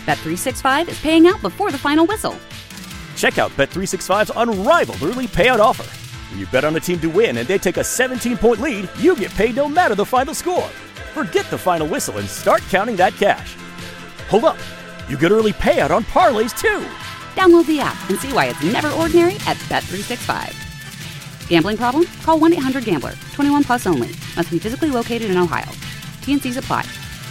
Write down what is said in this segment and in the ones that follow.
Bet365 is paying out before the final whistle. Check out Bet365's unrivaled early payout offer. When you bet on a team to win and they take a 17-point lead, you get paid no matter the final score. Forget the final whistle and start counting that cash. Hold up. You get early payout on parlays, too. Download the app and see why it's never ordinary at Bet365. Gambling problem? Call 1-800-GAMBLER. 21 plus only. Must be physically located in Ohio. T&Cs apply.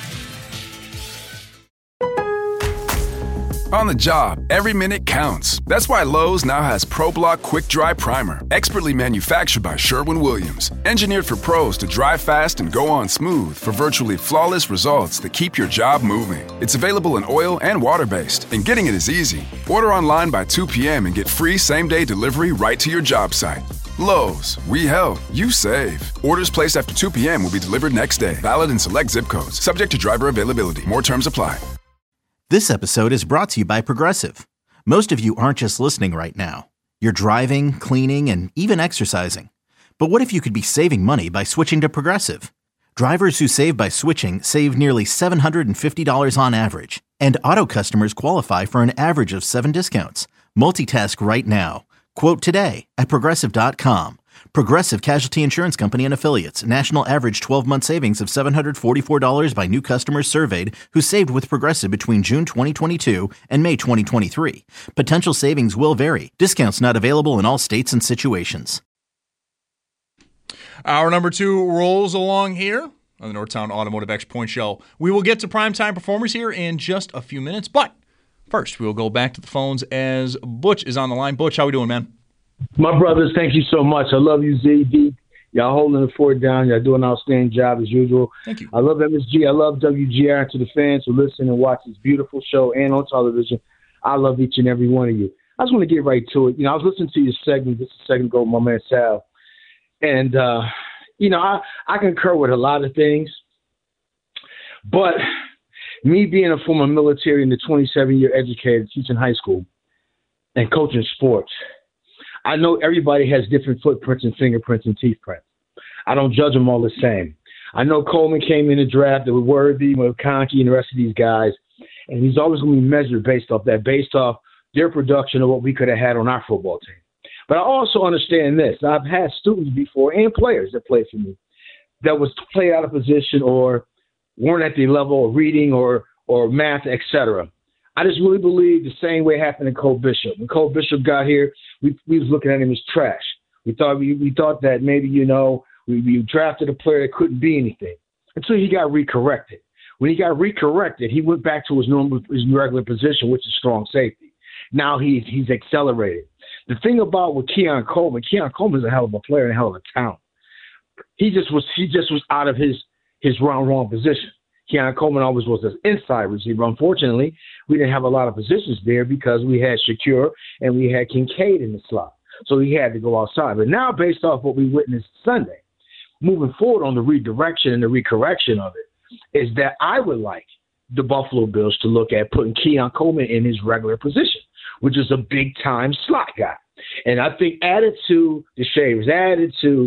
On the job, every minute counts. That's why Lowe's now has ProBlock Quick Dry Primer, expertly manufactured by Sherwin-Williams. Engineered for pros to dry fast and go on smooth for virtually flawless results that keep your job moving. It's available in oil and water-based, and getting it is easy. Order online by 2 p.m. and get free same-day delivery right to your job site. Lowe's, we help, you save. Orders placed after 2 p.m. will be delivered next day. Valid in select zip codes. Subject to driver availability. More terms apply. This episode is brought to you by Progressive. Most of you aren't just listening right now. You're driving, cleaning, and even exercising. But what if you could be saving money by switching to Progressive? Drivers who save by switching save nearly $750 on average. And auto customers qualify for an average of 7 discounts. Multitask right now. Quote today at Progressive.com. Progressive Casualty Insurance Company and Affiliates. National average 12-month savings of $744 by new customers surveyed who saved with Progressive between June 2022 and May 2023. Potential savings will vary. Discounts not available in all states and situations. Hour number 2 rolls along here on the Northtown Automotive X Point Show. We will get to primetime performers here in just a few minutes, but first we will go back to the phones as Butch is on the line. Butch, how we doing, man? My brothers, thank you so much. I love you, ZD. Y'all holding the fort down. Y'all doing an outstanding job as usual. Thank you. I love MSG. I love WGR. To the fans who listen and watch this beautiful show and on television, I love each and every one of you. I just want to get right to it. I was listening to your segment just a second ago with my man Sal. And, I concur with a lot of things. But me being a former military and a 27-year educator teaching high school and coaching sports, I know everybody has different footprints and fingerprints and teeth prints. I don't judge them all the same. I know Coleman came in the draft with Worthy, with Conkey, and the rest of these guys, and he's always going to be measured based off their production of what we could have had on our football team. But I also understand this. I've had students before and players that played for me that was played out of position or weren't at the level of reading or math, etc. I just really believe the same way happened to Cole Bishop. When Cole Bishop got here, we was looking at him as trash. We thought that maybe, we drafted a player that couldn't be anything until he got recorrected. When he got recorrected, he went back to his regular position, which is strong safety. Now he's accelerated. The thing about with Keon Coleman is a hell of a player and a hell of a talent. He just was out of his wrong position. Keon Coleman always was an inside receiver. Unfortunately, we didn't have a lot of positions there because we had Shakur and we had Kincaid in the slot. So he had to go outside. But now, based off what we witnessed Sunday, moving forward on the redirection and the recorrection of it, is that I would like the Buffalo Bills to look at putting Keon Coleman in his regular position, which is a big-time slot guy. And I think added to the Shavers, added to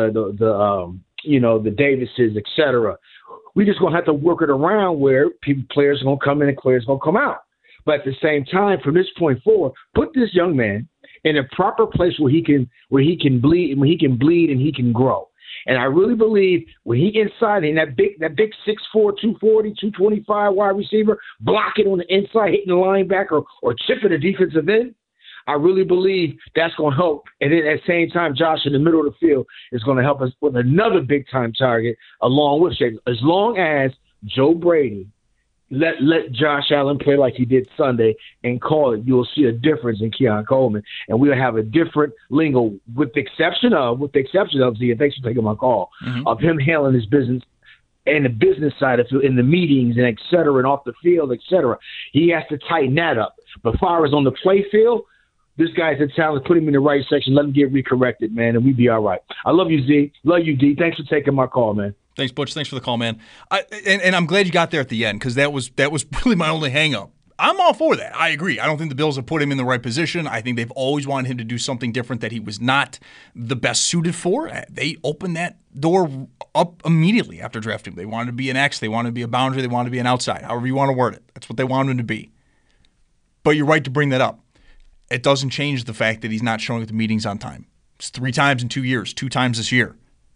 the Davises, et cetera, we just going to have to work it around where players are going to come in and players are going to come out. But at the same time, from this point forward, put this young man in a proper place where he can bleed and he can grow. And I really believe when he inside in that big 6'4", 240, 225 wide receiver, blocking on the inside, hitting the linebacker or chipping the defensive end, I really believe that's going to help. And then at the same time, Josh in the middle of the field is going to help us with another big-time target along with Shea. As long as Joe Brady let Josh Allen play like he did Sunday and call it, you'll see a difference in Keon Coleman. And we'll have a different lingo with the exception of, Z, and thanks for taking my call, of him handling his business and the business side of it in the meetings and et cetera and off the field, et cetera. He has to tighten that up. But as far as on the play field, this guy's a talent. Put him in the right section. Let him get recorrected, man, and we'd be all right. I love you, Z. Love you, D. Thanks for taking my call, man. Thanks, Butch. Thanks for the call, man. And I'm glad you got there at the end because that was really my only hang-up. I'm all for that. I agree. I don't think the Bills have put him in the right position. I think they've always wanted him to do something different that he was not the best suited for. They opened that door up immediately after drafting him. They wanted to be an X. They wanted to be a boundary. They wanted to be an outside. However you want to word it. That's what they wanted him to be. But you're right to bring that up. It doesn't change the fact that he's not showing at the meetings on time. It's 3 times in 2 years, 2 times this year.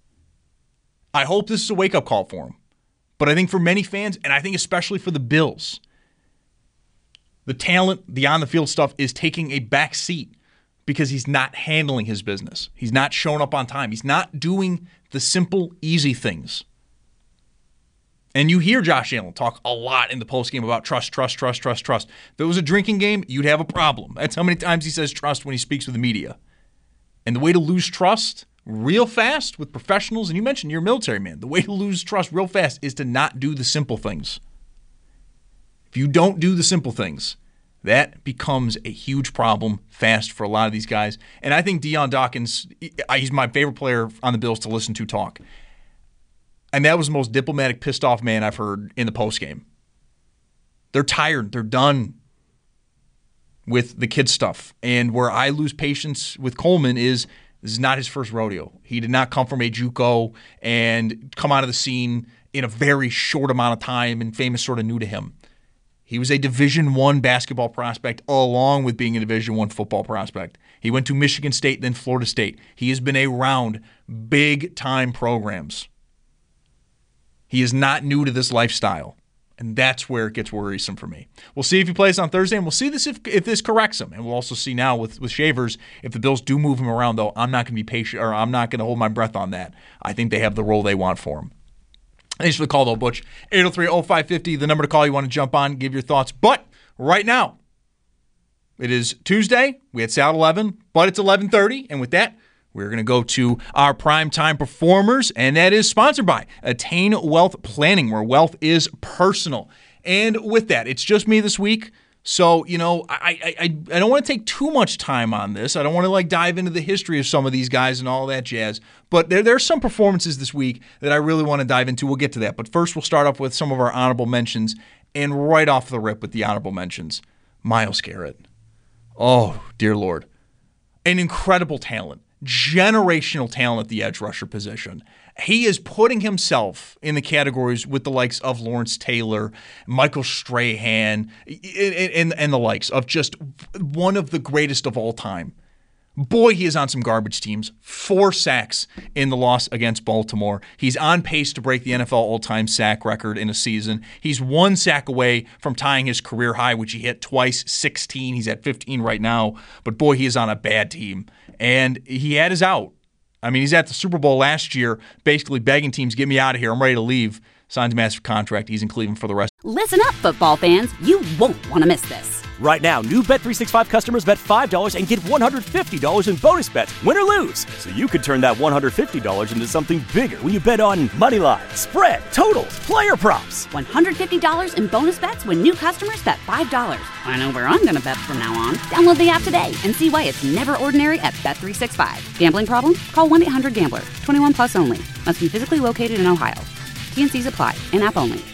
I hope this is a wake-up call for him. But I think for many fans, and I think especially for the Bills, the talent, the on-the-field stuff is taking a back seat because he's not handling his business. He's not showing up on time. He's not doing the simple, easy things. And you hear Josh Allen talk a lot in the postgame about trust. If it was a drinking game, you'd have a problem. That's how many times he says trust when he speaks with the media. And the way to lose trust real fast with professionals, and you mentioned you're a military man, the way to lose trust real fast is to not do the simple things. If you don't do the simple things, that becomes a huge problem fast for a lot of these guys. And I think Dion Dawkins, he's my favorite player on the Bills to listen to talk. And that was the most diplomatic, pissed off man I've heard in the postgame. They're tired. They're done with the kid stuff. And where I lose patience with Coleman is this is not his first rodeo. He did not come from a JUCO and come out of the scene in a very short amount of time, and Famous sort of new to him. He was a Division I basketball prospect along with being a Division I football prospect. He went to Michigan State, then Florida State. He has been around big-time programs. He is not new to this lifestyle, and that's where it gets worrisome for me. We'll see if he plays on Thursday, and we'll see this if this corrects him. And we'll also see now with Shavers, if the Bills do move him around, though, I'm not going to be patient, or I'm not going to hold my breath on that. I think they have the role they want for him. Thanks for the call, though, Butch. 803-0550, the number to call. You want to jump on, give your thoughts. But right now, it is Tuesday. We had Sal at 11, but it's 11:30. And with that, we're going to go to our primetime performers, and that is sponsored by Attain Wealth Planning, where wealth is personal. And with that, it's just me this week. So, I don't want to take too much time on this. I don't want to dive into the history of some of these guys and all that jazz. But there are some performances this week that I really want to dive into. We'll get to that. But first, we'll start off with some of our honorable mentions. And right off the rip with the honorable mentions, Myles Garrett. Oh, dear Lord. An incredible talent. Generational talent at the edge rusher position. He is putting himself in the categories with the likes of Lawrence Taylor, Michael Strahan, and the likes of just one of the greatest of all time. Boy, he is on some garbage teams. 4 sacks in the loss against Baltimore. He's on pace to break the NFL all-time sack record in a season. He's 1 sack away from tying his career high, which he hit twice, 16. He's at 15 right now. But boy, he is on a bad team. And he had his out. I mean, he's at the Super Bowl last year, basically begging teams, get me out of here. I'm ready to leave. Signs a massive contract. He's in Cleveland for the rest. Listen up, football fans. You won't want to miss this. Right now, new Bet365 customers bet $5 and get $150 in bonus bets, win or lose. So you could turn that $150 into something bigger when you bet on money line, spread, totals, player props. $150 in bonus bets when new customers bet $5. I know where I'm going to bet from now on. Download the app today and see why it's never ordinary at Bet365. Gambling problem? Call 1-800-GAMBLER. 21 plus only. Must be physically located in Ohio. T&Cs apply. In-app only.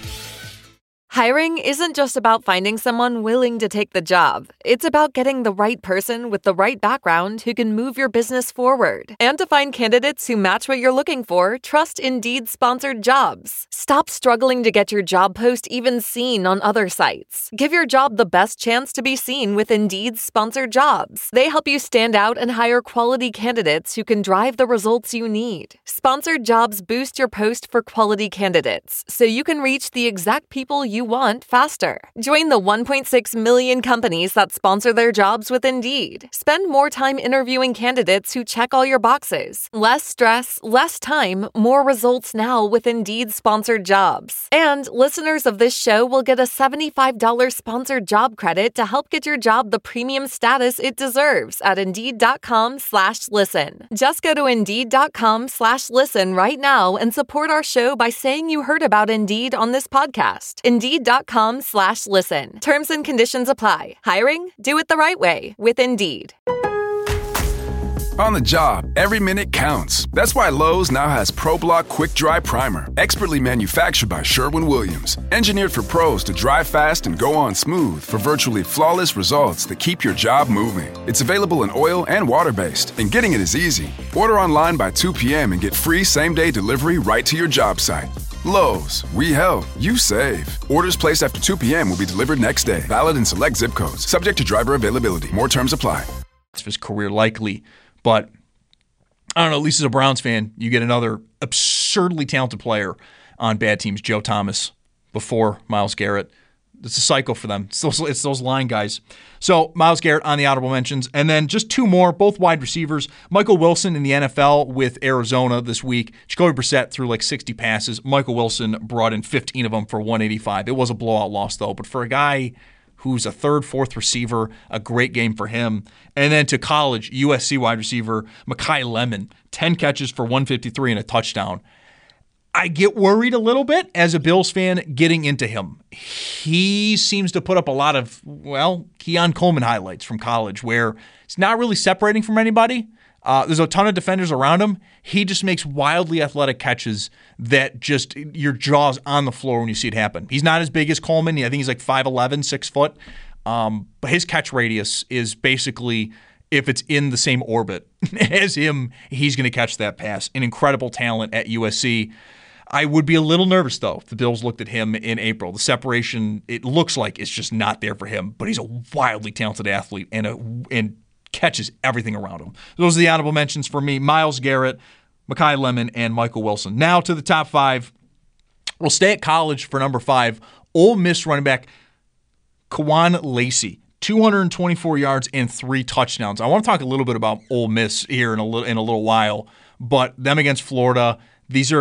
Hiring isn't just about finding someone willing to take the job. It's about getting the right person with the right background who can move your business forward. And to find candidates who match what you're looking for, trust Indeed-sponsored jobs. Stop struggling to get your job post even seen on other sites. Give your job the best chance to be seen with Indeed-sponsored jobs. They help you stand out and hire quality candidates who can drive the results you need. Sponsored jobs boost your post for quality candidates, so you can reach the exact people you want faster. Join the 1.6 million companies that sponsor their jobs with Indeed. Spend more time interviewing candidates who check all your boxes. Less stress, less time, more results now with Indeed-sponsored jobs. And listeners of this show will get a $75 sponsored job credit to help get your job the premium status it deserves at Indeed.com/listen. Just go to Indeed.com/listen right now and support our show by saying you heard about Indeed on this podcast. Indeed.com/listen. Terms and conditions apply. Hiring? Do it the right way with Indeed. On the job, every minute counts. That's why Lowe's now has ProBlock Quick Dry Primer, expertly manufactured by Sherwin-Williams. Engineered for pros to dry fast and go on smooth for virtually flawless results that keep your job moving. It's available in oil and water-based, and getting it is easy. Order online by 2 p.m. and get free same-day delivery right to your job site. Lowe's, we help, you save. Orders placed after 2 p.m. will be delivered next day. Valid in select zip codes. Subject to driver availability. More terms apply. His career likely, but I don't know, at least as a Browns fan, you get another absurdly talented player on bad teams, Joe Thomas before Myles Garrett. It's a cycle for them. It's those line guys. So Myles Garrett on the honorable mentions. And then just two more, both wide receivers. Michael Wilson in the NFL with Arizona this week. Jacoby Brissett threw like 60 passes. Michael Wilson brought in 15 of them for 185. It was a blowout loss, though. But for a guy who's a third, fourth receiver, a great game for him. And then to college, USC wide receiver Mekhi Lemon, 10 catches for 153 and a touchdown. I get worried a little bit as a Bills fan getting into him. He seems to put up a lot of, Keon Coleman highlights from college where he's not really separating from anybody. There's a ton of defenders around him. He just makes wildly athletic catches that just your jaw's on the floor when you see it happen. He's not as big as Coleman. I think he's like 5'11", 6 foot. But his catch radius is basically, if it's in the same orbit as him, he's going to catch that pass. An incredible talent at USC. I would be a little nervous, though, if the Bills looked at him in April. The separation, it looks like it's just not there for him, but he's a wildly talented athlete and catches everything around him. Those are the honorable mentions for me: Myles Garrett, Mekhi Lemon, and Michael Wilson. Now to the top five. We'll stay at college for number 5. Ole Miss running back Kwan Lacey, 224 yards and 3 touchdowns. I want to talk a little bit about Ole Miss here in a little while, but them against Florida. This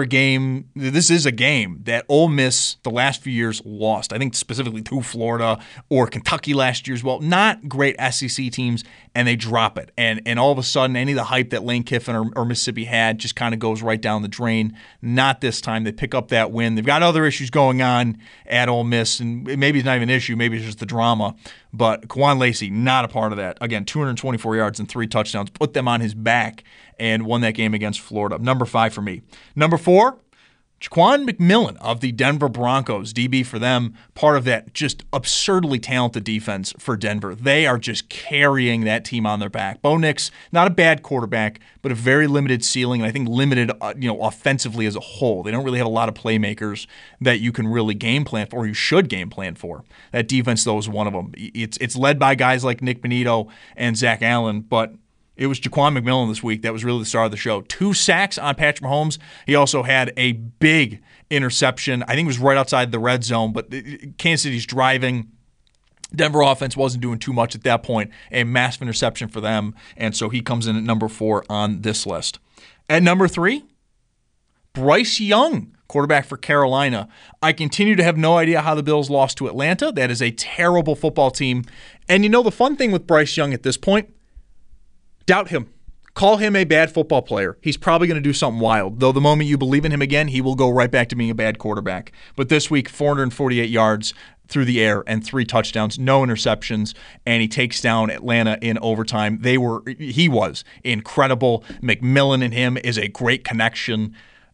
is a game that Ole Miss the last few years lost. I think specifically to Florida or Kentucky last year as well. Not great SEC teams, and they drop it. And all of a sudden, any of the hype that Lane Kiffin or Mississippi had just kind of goes right down the drain. Not this time. They pick up that win. They've got other issues going on at Ole Miss, and maybe it's not even an issue. Maybe it's just the drama. But Kwan Lacey, not a part of that. Again, 224 yards and 3 touchdowns. Put them on his back and won that game against Florida. Number 5 for me. Number 4, Jaquan McMillan of the Denver Broncos. DB for them, part of that just absurdly talented defense for Denver. They are just carrying that team on their back. Bo Nix, not a bad quarterback, but a very limited ceiling, and I think limited offensively as a whole. They don't really have a lot of playmakers that you can really game plan for, or you should game plan for. That defense, though, is one of them. It's led by guys like Nick Bonito and Zach Allen, but it was Jaquan McMillan this week that was really the star of the show. 2 sacks on Patrick Mahomes. He also had a big interception. I think it was right outside the red zone, but Kansas City's driving. Denver offense wasn't doing too much at that point. A massive interception for them, and so he comes in at number 4 on this list. At number 3, Bryce Young, quarterback for Carolina. I continue to have no idea how the Bills lost to Atlanta. That is a terrible football team. And the fun thing with Bryce Young at this point, doubt him. Call him a bad football player. He's probably going to do something wild. Though the moment you believe in him again, he will go right back to being a bad quarterback. But this week, 448 yards through the air and 3 touchdowns, no interceptions, and he takes down Atlanta in overtime. He was incredible. McMillan and him is a great connection.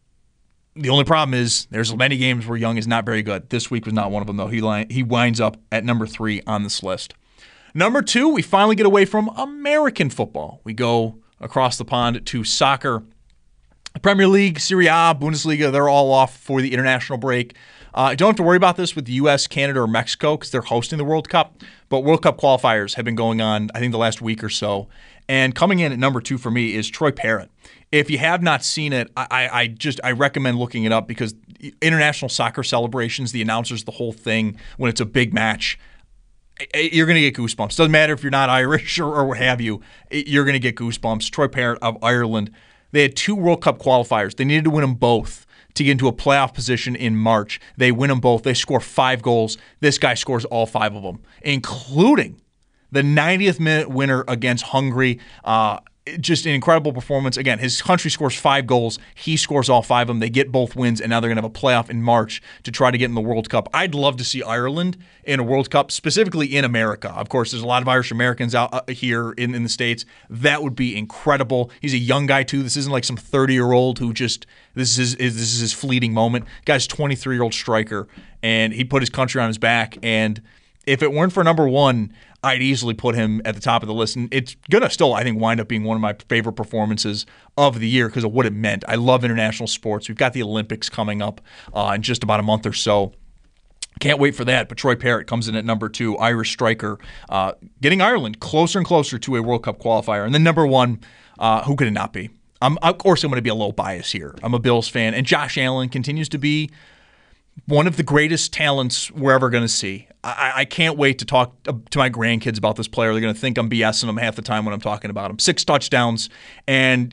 The only problem is there's many games where Young is not very good. This week was not one of them, though. He winds up at number 3 on this list. Number 2, we finally get away from American football. We go across the pond to soccer. Premier League, Serie A, Bundesliga, they're all off for the international break. I don't have to worry about this with the U.S., Canada, or Mexico because they're hosting the World Cup. But World Cup qualifiers have been going on, I think, the last week or so. And coming in at number 2 for me is Troy Parrott. If you have not seen it, I recommend looking it up because international soccer celebrations, the announcers, the whole thing, when it's a big match, you're going to get goosebumps. Doesn't matter if you're not Irish or what have you. You're going to get goosebumps. Troy Parrott of Ireland. They had 2 World Cup qualifiers. They needed to win them both to get into a playoff position in March. They win them both. They score 5 goals. This guy scores all 5 of them, including the 90th minute winner against Hungary. just an incredible performance. Again, his country scores 5 goals. He scores all 5 of them. They get both wins, and now they're going to have a playoff in March to try to get in the World Cup. I'd love to see Ireland in a World Cup, specifically in America. Of course, there's a lot of Irish Americans out here in the States. That would be incredible. He's a young guy, too. This isn't like some 30-year-old who just this is his fleeting moment. Guy's 23-year-old striker, and he put his country on his back. And if it weren't for number 1, I'd easily put him at the top of the list. And it's going to still, I think, wind up being one of my favorite performances of the year because of what it meant. I love international sports. We've got the Olympics coming up in just about a month or so. Can't wait for that. But Troy Parrott comes in at number 2, Irish striker, getting Ireland closer and closer to a World Cup qualifier. And then number 1, who could it not be? Of course, I'm going to be a little biased here. I'm a Bills fan. And Josh Allen continues to be one of the greatest talents we're ever going to see. I can't wait to talk to my grandkids about this player. They're going to think I'm BSing them half the time when I'm talking about him. 6 touchdowns, and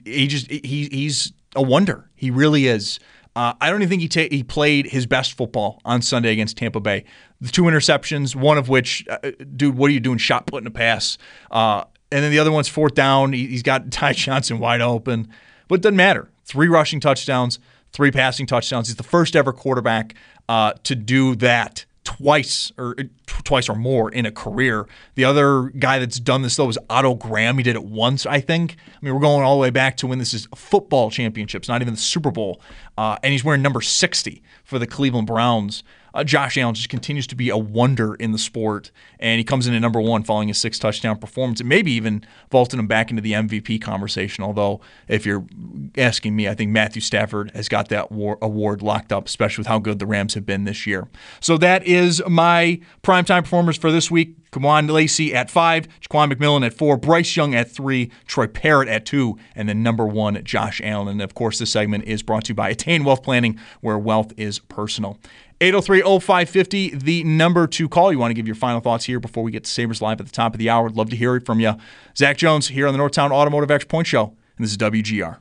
he's a wonder. He really is. I don't even think he played his best football on Sunday against Tampa Bay. The 2 interceptions, one of which, dude, what are you doing shot putting a pass? And then the other one's 4th down. He's got Ty Johnson wide open. But it doesn't matter. 3 rushing touchdowns, 3 passing touchdowns. He's the first ever quarterback to do that twice or more in a career. The other guy that's done this, though, is Otto Graham. He did it once, I think. I mean, we're going all the way back to when this is football championships, not even the Super Bowl. And he's wearing number 60 for the Cleveland Browns. Josh Allen just continues to be a wonder in the sport, and he comes in at number 1 following his 6-touchdown performance, and maybe even vaulting him back into the MVP conversation, although if you're asking me, I think Matthew Stafford has got that award locked up, especially with how good the Rams have been this year. So that is my primetime performers for this week. Kawan Lacey at 5, Jaquan McMillan at 4, Bryce Young at 3, Troy Parrott at 2, and then number 1, Josh Allen. And, of course, this segment is brought to you by Attain Wealth Planning, where wealth is personal. 803-0550, the number to call. You want to give your final thoughts here before we get to Sabres Live at the top of the hour. I'd love to hear it from you. Zach Jones here on the Northtown Automotive Extra Point Show, and this is WGR.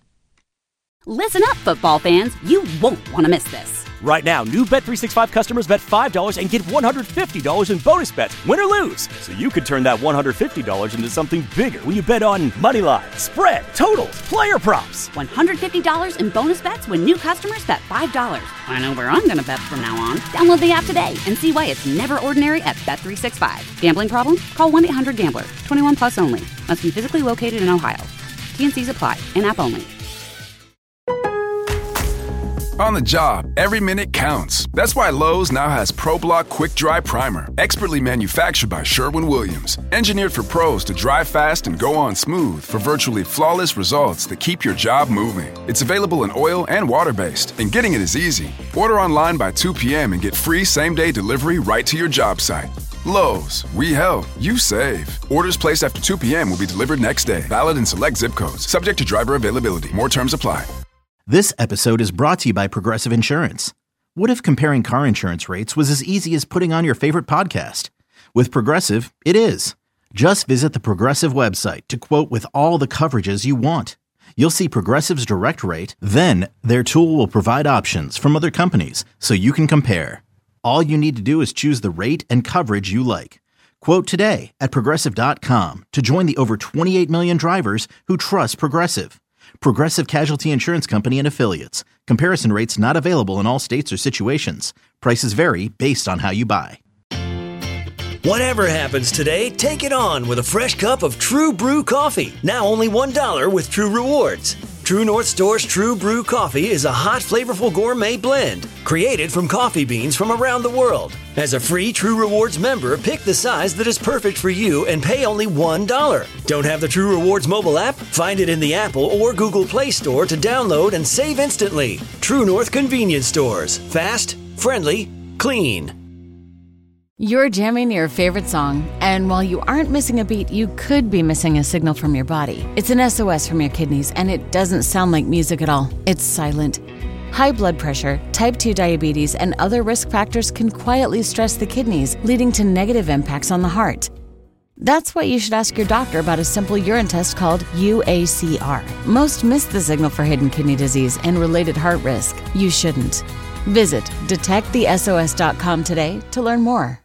Listen up, football fans. You won't want to miss this. Right now, new Bet365 customers bet $5 and get $150 in bonus bets, win or lose. So you could turn that $150 into something bigger when you bet on money line, spread, totals, player props. $150 in bonus bets when new customers bet $5. I know where I'm going to bet from now on. Download the app today and see why it's never ordinary at Bet365. Gambling problem? Call 1-800-GAMBLER. 21 plus only. Must be physically located in Ohio. T&Cs apply. In-app only. On the job, every minute counts. That's why Lowe's now has ProBlock Quick Dry Primer, expertly manufactured by Sherwin-Williams. Engineered for pros to dry fast and go on smooth for virtually flawless results that keep your job moving. It's available in oil and water-based, and getting it is easy. Order online by 2 p.m. and get free same-day delivery right to your job site. Lowe's, we help, you save. Orders placed after 2 p.m. will be delivered next day. Valid in select zip codes. Subject to driver availability. More terms apply. This episode is brought to you by Progressive Insurance. What if comparing car insurance rates was as easy as putting on your favorite podcast? With Progressive, it is. Just visit the Progressive website to quote with all the coverages you want. You'll see Progressive's direct rate, then their tool will provide options from other companies so you can compare. All you need to do is choose the rate and coverage you like. Quote today at Progressive.com to join the over 28 million drivers who trust Progressive. Progressive Casualty Insurance Company and Affiliates. Comparison rates not available in all states or situations. Prices vary based on how you buy. Whatever happens today, take it on with a fresh cup of True Brew coffee. Now only $1 with True Rewards. True North Store's True Brew coffee is a hot, flavorful gourmet blend created from coffee beans from around the world. As a free True Rewards member, pick the size that is perfect for you and pay only $1. Don't have the True Rewards mobile app? Find it in the Apple or Google Play Store to download and save instantly. True North Convenience Stores. Fast, friendly, clean. You're jamming your favorite song, and while you aren't missing a beat, you could be missing a signal from your body. It's an SOS from your kidneys, and it doesn't sound like music at all. It's silent. High blood pressure, type 2 diabetes, and other risk factors can quietly stress the kidneys, leading to negative impacts on the heart. That's why you should ask your doctor about a simple urine test called UACR. Most miss the signal for hidden kidney disease and related heart risk. You shouldn't. Visit detectthesos.com today to learn more.